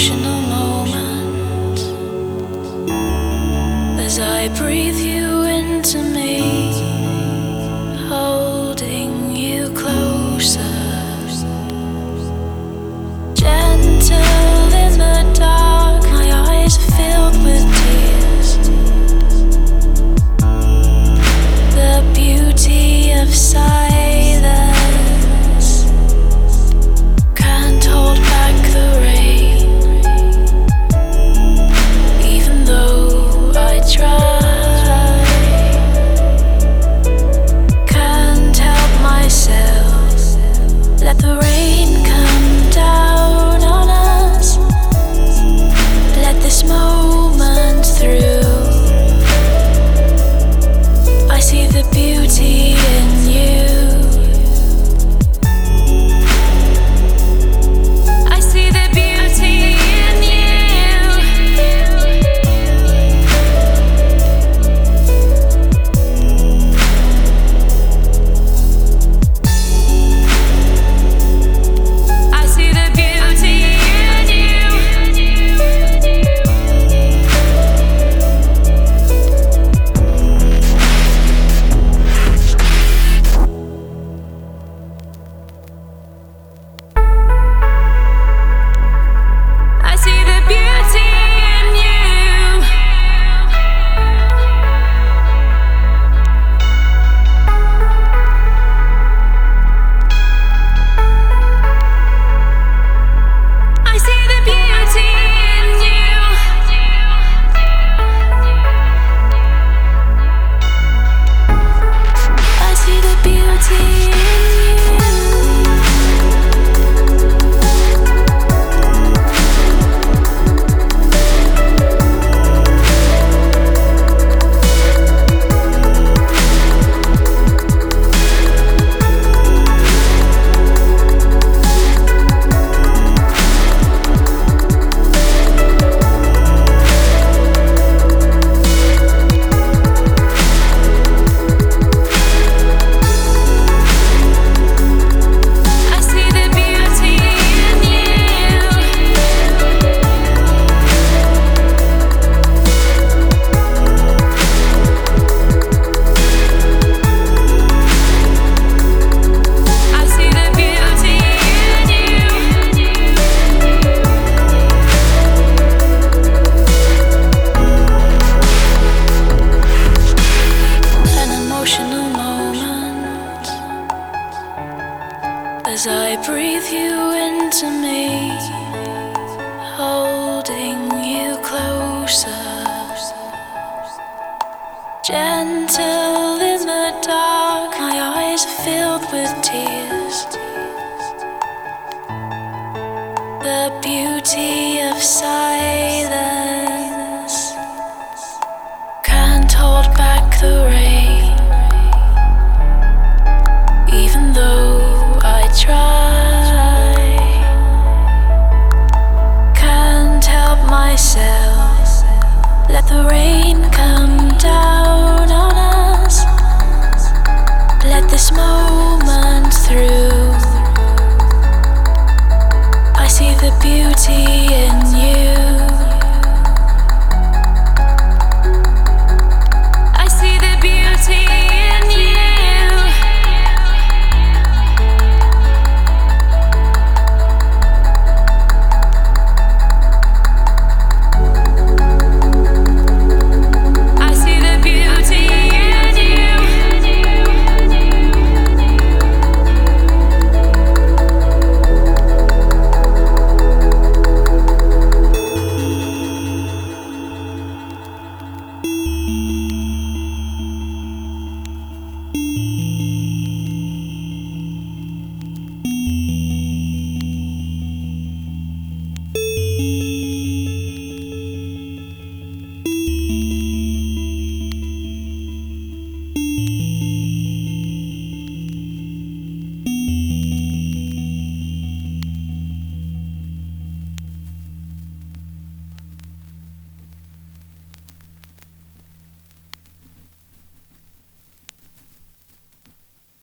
emotional moment as I breathe you into me, holding you closer, gentle in the dark. My eyes are filled with tears. The beauty of silence can't hold back the rain, even though I try. Can't help myself. Let the rain come down on us. Let this moment through. I see the beauty in you. I see the beauty in you. I see the beauty in you. I see the beauty in you. I see the beauty in you. I see the beauty in you. I see the beauty in you. I see the beauty in you. An emotional moment as I breathe you into me, holding you closer, gentle in the dark. My eyes are filled with tears. The beauty of silence can't hold back the rain, even though I try. Can't help myself. Let the rain come down on us. Let this moment through. I see the beauty